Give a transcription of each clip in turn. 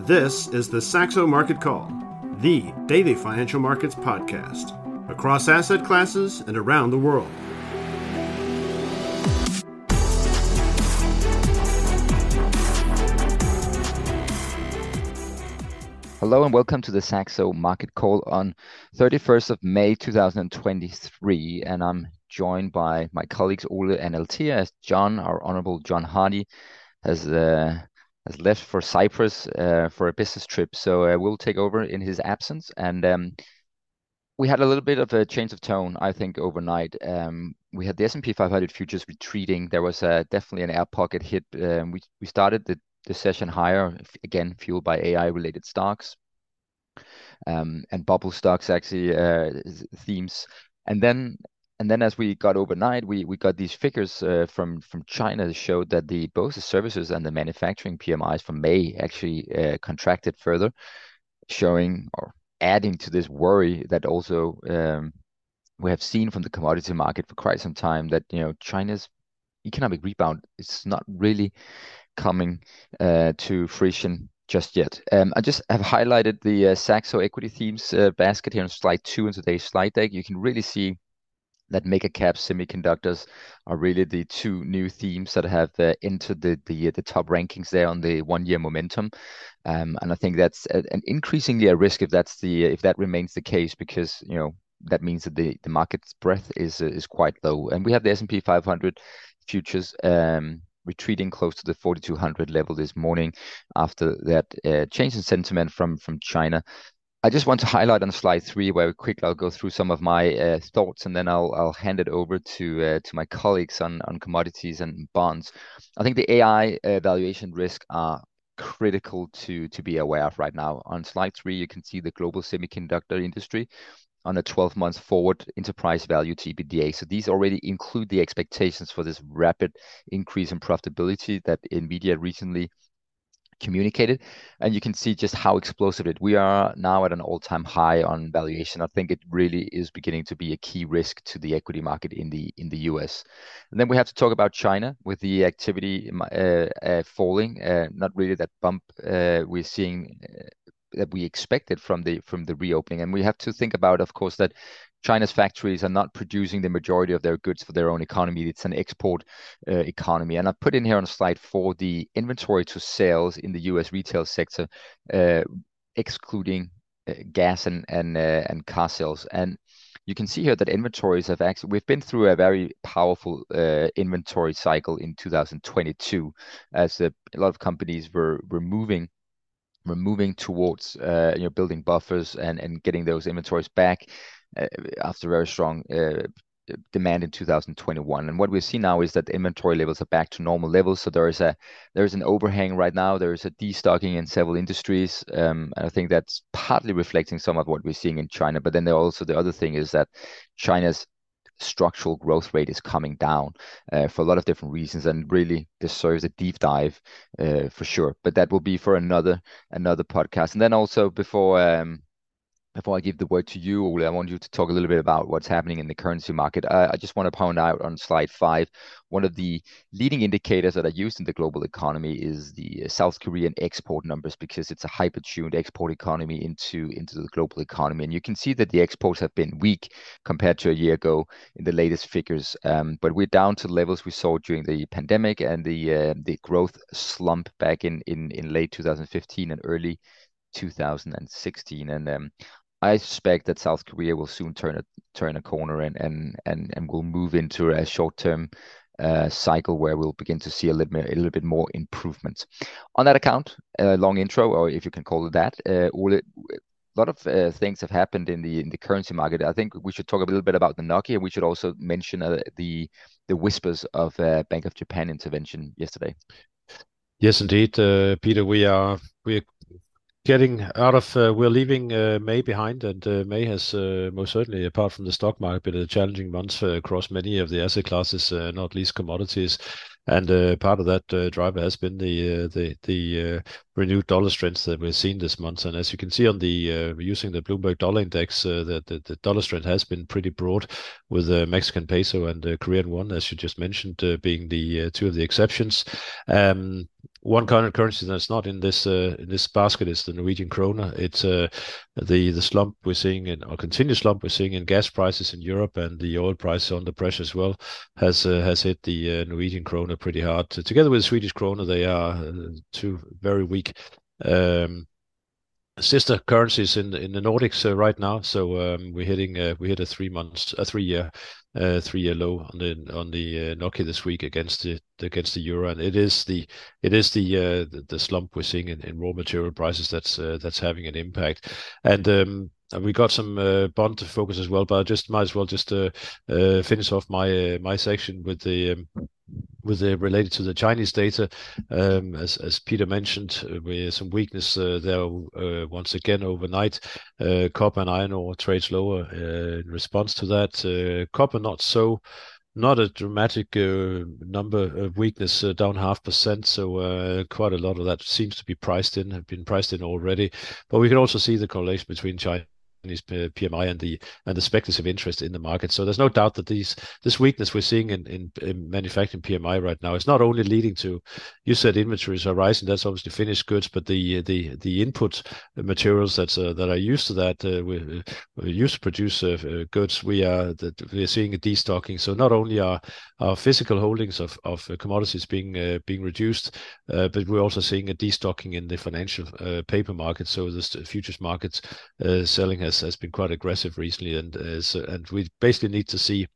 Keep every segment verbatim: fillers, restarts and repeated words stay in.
This is the Saxo Market Call, the daily financial markets podcast, across asset classes and around the world. Hello and welcome to the Saxo Market Call on thirty-first of May two thousand twenty-three, and I'm joined by my colleagues Ole and Althea as John, our Honorable John Hardy, has uh, has left for Cyprus uh, for a business trip, so uh, we'll take over in his absence. And um, we had a little bit of a change of tone, I think, overnight. Um, we had the S and P five hundred futures retreating. There was uh, definitely an air pocket hit. Um, we we started the the session higher, again fueled by A I-related stocks um, and bubble stocks, actually uh, themes, and then. And then, as we got overnight, we, we got these figures uh, from from China that showed that the both the services and the manufacturing P M Is for May actually uh, contracted further, showing or adding to this worry that also um, we have seen from the commodity market for quite some time, that you know China's economic rebound is not really coming uh, to fruition just yet. Um, I just have highlighted the uh, Saxo equity themes uh, basket here on slide two in today's slide deck. You can really see that mega cap semiconductors are really the two new themes that have uh, entered the, the the top rankings there on the one year momentum, um, and I think that's a, an increasingly a risk if that's the if that remains the case, because you know that means that the the market's breadth is uh, is quite low, and we have the S and P five hundred futures um, retreating close to the forty-two hundred level this morning after that uh, change in sentiment from from China. I just want to highlight on slide three, where quickly I'll go through some of my uh, thoughts, and then I'll I'll hand it over to uh, to my colleagues on on commodities and bonds. I think the A I uh, valuation risk are critical to to be aware of right now. On slide three, you can see the global semiconductor industry on a twelve month forward enterprise value to E B D A. So these already include the expectations for this rapid increase in profitability that NVIDIA recently communicated, and you can see just how explosive it. We are now at an all-time high on valuation. I think it really is beginning to be a key risk to the equity market in the in the U S. And then we have to talk about China with the activity uh, uh, falling. Uh, not really that bump uh, we're seeing uh, that we expected from the from the reopening. And we have to think about, of course, that China's factories are not producing the majority of their goods for their own economy. It's an export uh, economy. And I put in here on slide four the inventory to sales in the U S retail sector, uh, excluding uh, gas and and uh, and car sales. And you can see here that inventories have actually, we've been through a very powerful uh, inventory cycle in two thousand twenty-two, as a, a lot of companies were were moving we're moving towards uh, you know building buffers and and getting those inventories back uh, after very strong uh, demand in two thousand twenty-one. And what we see now is that the inventory levels are back to normal levels. So there is a there is an overhang right now. There is a destocking in several industries, um, and I think that's partly reflecting some of what we're seeing in China. But then there also the other thing is that China's structural growth rate is coming down uh, for a lot of different reasons, and really deserves a deep dive uh, for sure. But that will be for another another podcast. And then also before um, before I give the word to you, Ole, I want you to talk a little bit about what's happening in the currency market. Uh, I just want to point out on slide five, one of the leading indicators that are used in the global economy is the South Korean export numbers, because it's a hyper-tuned export economy into, into the global economy. And you can see that the exports have been weak compared to a year ago in the latest figures. Um, but we're down to levels we saw during the pandemic and the uh, the growth slump back in, in, in late two thousand fifteen and early two thousand sixteen. And um, I suspect that South Korea will soon turn a turn a corner and and and and will move into a short-term uh, cycle where we'll begin to see a little bit a little bit more improvement. On that account, a long intro, or if you can call it that, uh, Ole, a lot of uh, things have happened in the in the currency market. I think we should talk a little bit about the Nokia. We should also mention uh, the the whispers of uh, Bank of Japan intervention yesterday. Yes, indeed, uh, Peter. We are we are getting out of, uh, we're leaving uh, May behind, and uh, May has uh, most certainly, apart from the stock market, been a challenging month uh, across many of the asset classes, uh, not least commodities. And uh, part of that uh, driver has been the uh, the the uh, renewed dollar strength that we've seen this month. And as you can see on the uh, using the Bloomberg Dollar Index, uh, the, the the dollar strength has been pretty broad, with the Mexican peso and the Korean won, as you just mentioned, uh, being the uh, two of the exceptions. Um, one kind of currency that's not in this uh, in this basket is the Norwegian kroner. It's uh, the the slump we're seeing in, or continuous slump we're seeing in gas prices in Europe, and the oil price under pressure as well has uh, has hit the uh, Norwegian kroner pretty hard. Together with the Swedish kroner, they are uh, two very weak um, sister currencies in in the Nordics uh, right now. So um, we're hitting uh, we hit a three months a three year uh, three year low on the on the uh, NOK this week against the against the euro, and it is the it is the uh, the, the slump we're seeing in, in raw material prices that's uh, that's having an impact. And um, we got some uh, bond focus as well, but I just might as well just uh, uh, finish off my uh, my section with the um, with the related to the Chinese data. Um, as as Peter mentioned, uh, with some weakness uh, there uh, once again overnight. Uh, copper and iron ore trades lower uh, in response to that. Uh, copper not so. Not a dramatic uh, number of weakness, uh, down half percent. So uh, quite a lot of that seems to be priced in, have been priced in already. But we can also see the correlation between China P M I and the and the speculative interest in the market. So there's no doubt that these this weakness we're seeing in, in, in manufacturing P M I right now is not only leading to, you said inventories are rising, that's obviously finished goods, but the the the input materials that's uh, that are used to that uh, we, we used to produce uh, uh, goods, we are that we are seeing a destocking. So not only are our physical holdings of of uh, commodities being uh, being reduced, uh, but we're also seeing a destocking in the financial uh, paper market. So the futures markets uh, selling has has been quite aggressive recently, and uh, so, and we basically need to see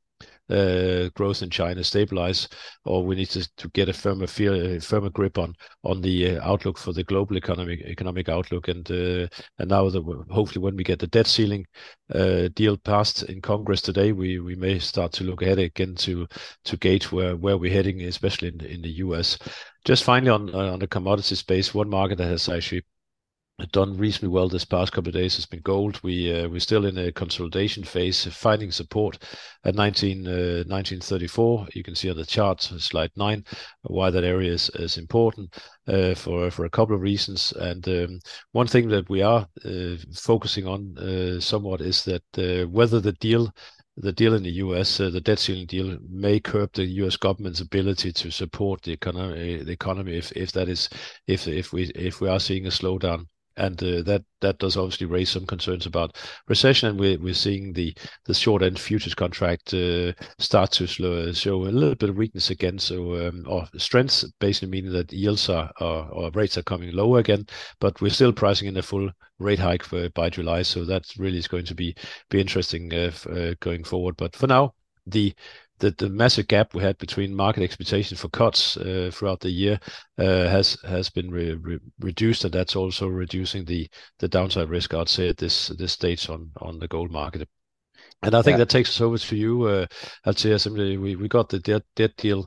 uh, growth in China stabilize, or we need to, to get a firmer feel, a firmer grip on on the uh, outlook for the global economic economic outlook. And uh, and now that hopefully when we get the debt ceiling uh, deal passed in Congress today, we we may start to look ahead again to to gauge where where we're heading, especially in in the U S. Just finally on uh, on the commodity space, one market that has actually done reasonably well this past couple of days has been gold. We uh, we're still in a consolidation phase, finding support at nineteen thirty-four. You can see on the chart, slide nine, why that area is, is important uh, for for a couple of reasons. And um, one thing that we are uh, focusing on uh, somewhat is that uh, whether the deal. The deal in the U S, uh, the debt ceiling deal, may curb the U S government's ability to support the economy. The economy, if if that is, if if we if we are seeing a slowdown. And uh, that that does obviously raise some concerns about recession, and we're we're seeing the the short end futures contract uh, start to slow, show a little bit of weakness again. So um, or strength, basically meaning that yields are, are or rates are coming lower again, but we're still pricing in a full rate hike for, by July. So that really is going to be be interesting uh, f- uh, going forward. But for now, the The, the massive gap we had between market expectations for cuts uh, throughout the year uh, has has been re- re- reduced, and that's also reducing the the downside risk, I'd say, at this this stage on on the gold market. And I think yeah. that takes us over to you, uh, Althea. Simply, we, we got the debt, debt deal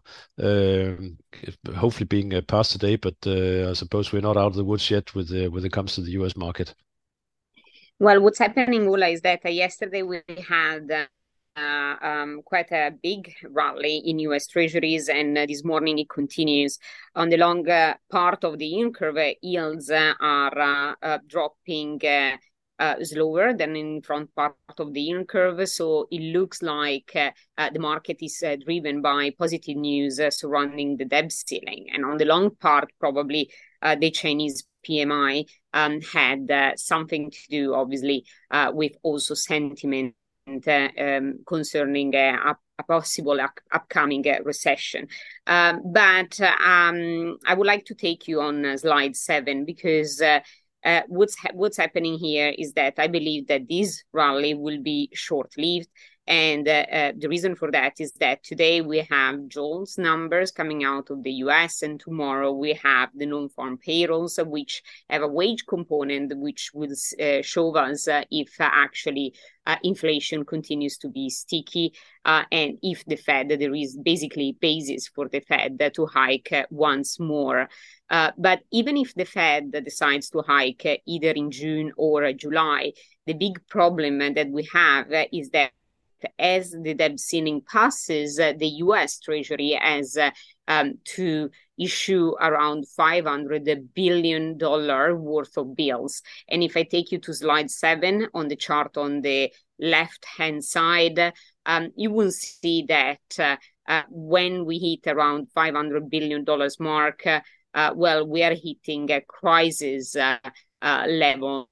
um, hopefully being uh, passed today, but uh, I suppose we're not out of the woods yet with uh, when it comes to the U S market. Well, what's happening, Ola, is that uh, yesterday we had Uh... Uh, um, quite a big rally in U S Treasuries, and uh, this morning it continues. On the long uh, part of the yield curve, uh, yields uh, are uh, uh, dropping uh, uh, slower than in front part of the yield curve. So it looks like uh, uh, the market is uh, driven by positive news uh, surrounding the debt ceiling. And on the long part, probably uh, the Chinese P M I um, had uh, something to do, obviously, uh, with also sentiment Uh, um, concerning uh, a, a possible up- upcoming uh, recession. Um, but uh, um, I would like to take you on uh, slide seven, because uh, uh, what's ha- what's happening here is that I believe that this rally will be short-lived. And uh, uh, the reason for that is that today we have jobs numbers coming out of the U S, and tomorrow we have the non-farm payrolls, uh, which have a wage component, which will uh, show us uh, if uh, actually uh, inflation continues to be sticky, uh, and if the Fed, there is basically basis for the Fed to hike uh, once more. Uh, but even if the Fed decides to hike uh, either in June or uh, July, the big problem that we have uh, is that as the debt ceiling passes, uh, the U S Treasury has uh, um, to issue around five hundred billion dollars worth of bills. And if I take you to slide seven on the chart on the left-hand side, um, you will see that uh, uh, when we hit around five hundred billion dollars mark, uh, uh, well, we are hitting a crisis uh, uh, level.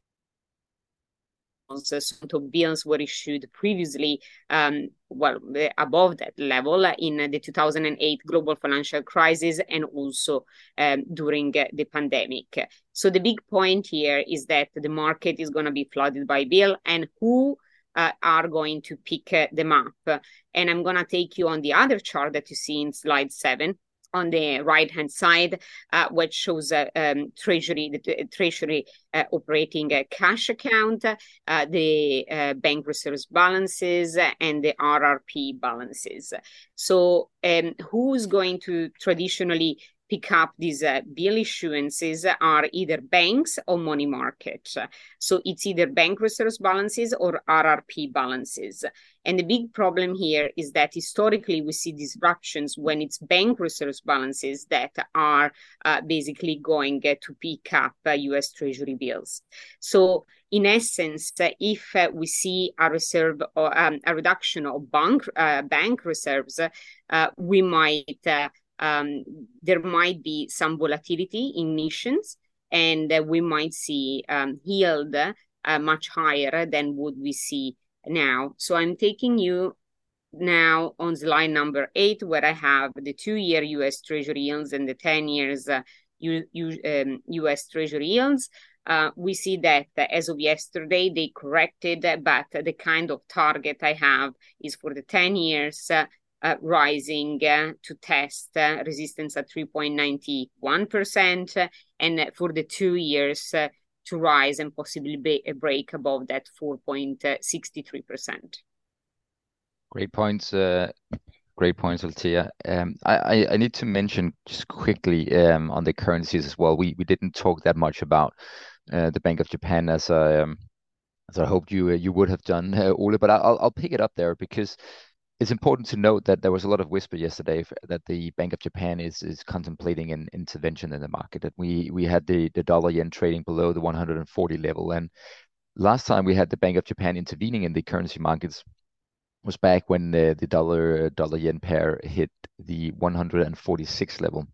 So bills were issued previously, um, well, above that level in the two thousand eight global financial crisis and also um, during the pandemic. So the big point here is that the market is going to be flooded by bill, and who uh, are going to pick uh, them up. And I'm going to take you on the other chart that you see in slide seven, on the right-hand side, uh, which shows uh, um, Treasury, the uh, Treasury uh, operating uh, cash account, uh, the uh, bank reserves balances, and the R R P balances. So um, who's going to traditionally pick up these uh, bill issuances are either banks or money market. So it's either bank reserves balances or R R P balances. And the big problem here is that historically we see disruptions when it's bank reserves balances that are uh, basically going uh, to pick up uh, U S Treasury bills. So in essence, uh, if uh, we see a reserve or um, a reduction of bank uh, bank reserves, uh, we might uh, um, there might be some volatility in emissions, and uh, we might see um, yield uh, much higher than what we see now. So I'm taking you now on slide number eight, where I have the two-year U S Treasury yields and the ten years uh, U, U, um, U S Treasury yields. Uh, we see that uh, as of yesterday, they corrected, uh, but the kind of target I have is for the ten years uh, uh, rising uh, to test uh, resistance at three point nine one percent, uh, and for the two years uh, to rise and possibly be a break above that four point six three percent. Great points. Uh, great points, Althea. Um, I, I, I need to mention just quickly um, on the currencies as well. We we didn't talk that much about uh, the Bank of Japan as I um, as I hoped you uh, you would have done, uh, Ole. But I'll I'll pick it up there because it's important to note that there was a lot of whisper yesterday that the Bank of Japan is is contemplating an intervention in the market. That we we had the the dollar yen trading below the one hundred forty level, and last time we had the Bank of Japan intervening in the currency markets was back when the, the dollar dollar yen pair hit the one hundred forty-six level.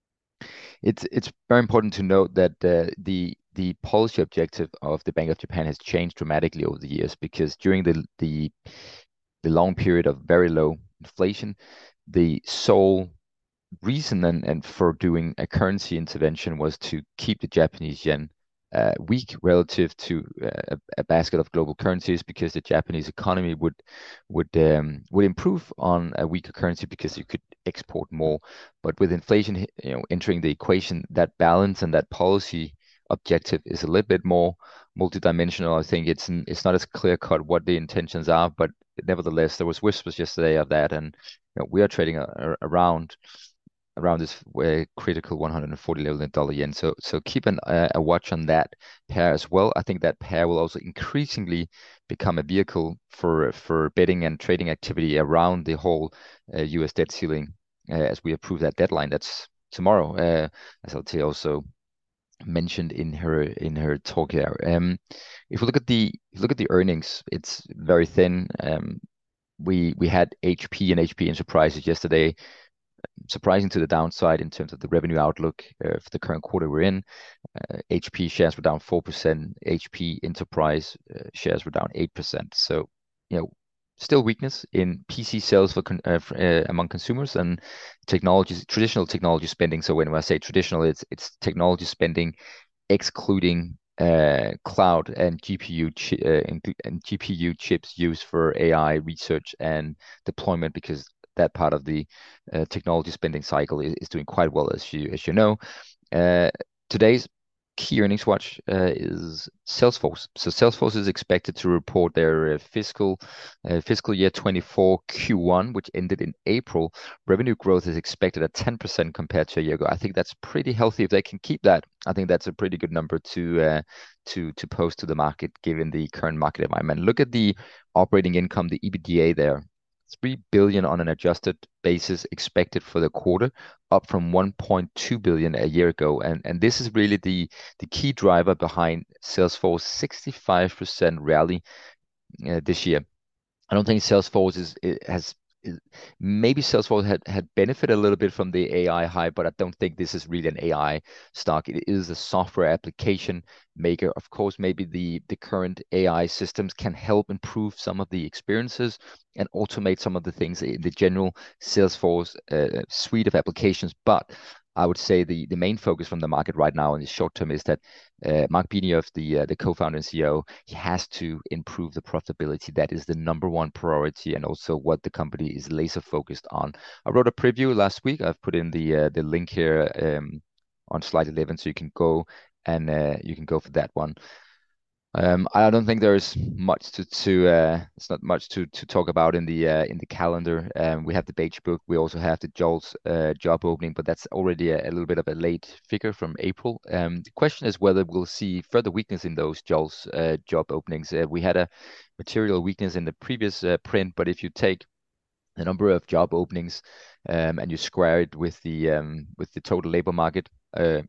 It's it's very important to note that uh, the the policy objective of the Bank of Japan has changed dramatically over the years, because during the the the long period of very low inflation, the sole reason and, and for doing a currency intervention was to keep the Japanese yen uh, weak relative to uh, a, a basket of global currencies, because the Japanese economy would would um, would improve on a weaker currency because you could export more. But with inflation, you know, entering the equation, that balance and that policy objective is a little bit more multidimensional. I think it's it's not as clear cut what the intentions are, but nevertheless, there was whispers yesterday of that, and you know, we are trading a, a, around around this uh, critical one hundred forty level in dollar yen. So so keep an, uh, a watch on that pair as well. I think that pair will also increasingly become a vehicle for for betting and trading activity around the whole uh, U S debt ceiling uh, as we approve that deadline. That's tomorrow, uh, as Althea also mentioned in her in her talk here. Um, if we look at the look at the earnings, it's very thin. Um, we we had H P and H P Enterprises yesterday, surprising to the downside in terms of the revenue outlook uh, for the current quarter we're in. Uh, H P shares were down four percent. H P Enterprise uh, shares were down eight percent. So, you know, still weakness in P C sales for con uh, uh, among consumers and technologies, traditional technology spending. So when I say traditional, it's it's technology spending excluding uh, cloud and G P U chi uh, and, and G P U chips used for A I research and deployment, because that part of the uh, technology spending cycle is, is doing quite well, as you as you know. Uh, today's key earnings watch uh, is Salesforce. So Salesforce is expected to report their uh, fiscal uh, fiscal year twenty-four Q one, which ended in April. Revenue growth is expected at ten percent compared to a year ago. I think that's pretty healthy. If they can keep that, I think that's a pretty good number to uh, to to post to the market given the current market environment. Look at the operating income, the EBITDA there. three billion on an adjusted basis expected for the quarter, up from one point two billion a year ago. And and this is really the the key driver behind Salesforce sixty-five percent rally uh, this year. I don't think Salesforce is it has maybe Salesforce had, had benefited a little bit from the A I hype, but I don't think this is really an A I stock. It is a software application maker. Of course, maybe the, the current A I systems can help improve some of the experiences and automate some of the things in the general Salesforce uh, suite of applications. But I would say the, the main focus from the market right now in the short term is that uh, Mark Benioff, the uh, the co-founder and C E O, he has to improve the profitability. That is the number one priority, and also what the company is laser focused on. I wrote a preview last week. I've put in the uh, the link here um, on slide eleven, so you can go and uh, you can go for that one. Um, I don't think there's much to to uh, it's not much to to talk about in the uh, in the calendar. Um, we have the Beige Book. We also have the JOLTS uh, job opening, but that's already a, a little bit of a late figure from April. Um, the question is whether we'll see further weakness in those JOLTS uh, job openings. Uh, we had a material weakness in the previous uh, print, but if you take the number of job openings um, and you square it with the um, with the total labor market uh,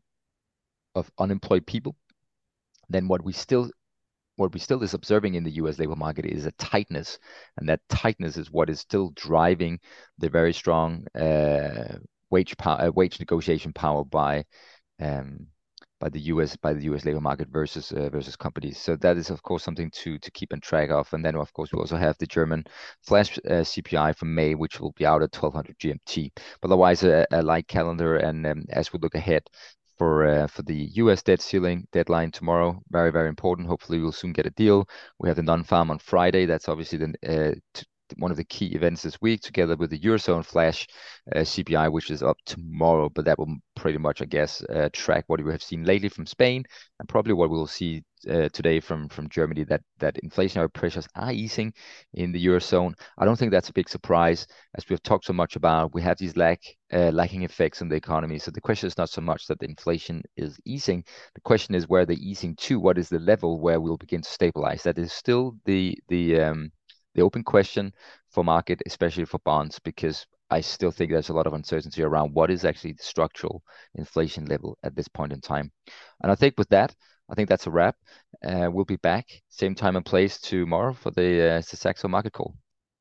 of unemployed people, then what we still What we still is observing in the U S labor market is a tightness, and that tightness is what is still driving the very strong uh, wage power, uh, wage negotiation power by um, by the U S by the U S labor market versus uh, versus companies. So that is of course something to to keep on track of. And then of course we also have the German flash uh, C P I from May, which will be out at twelve hundred G M T. But otherwise, a, a light calendar, and um, as we look ahead. For uh, for the U S debt ceiling deadline tomorrow, very, very important. Hopefully we'll soon get a deal. We have the non-farm on Friday. That's obviously the, uh, t- one of the key events this week, together with the Eurozone flash uh, C P I, which is up tomorrow. But that will pretty much, I guess, uh, track what we have seen lately from Spain, and probably what we'll see uh, today from, from Germany, that, that inflationary pressures are easing in the Eurozone. I don't think that's a big surprise, as we've talked so much about. We have these lag, uh, lagging effects in the economy. So the question is not so much that the inflation is easing. The question is where they're easing to. What is the level where we'll begin to stabilize? That is still the the um, the open question for market, especially for bonds, because I still think there's a lot of uncertainty around what is actually the structural inflation level at this point in time. And I think with that, I think that's a wrap. Uh, we'll be back same time and place tomorrow for the, uh, the Saxo Market Call.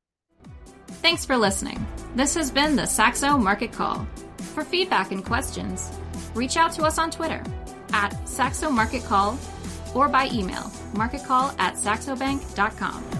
Thanks for listening. This has been the Saxo Market Call. For feedback and questions, reach out to us on Twitter at Saxo Market Call or by email marketcall at saxobank dot com.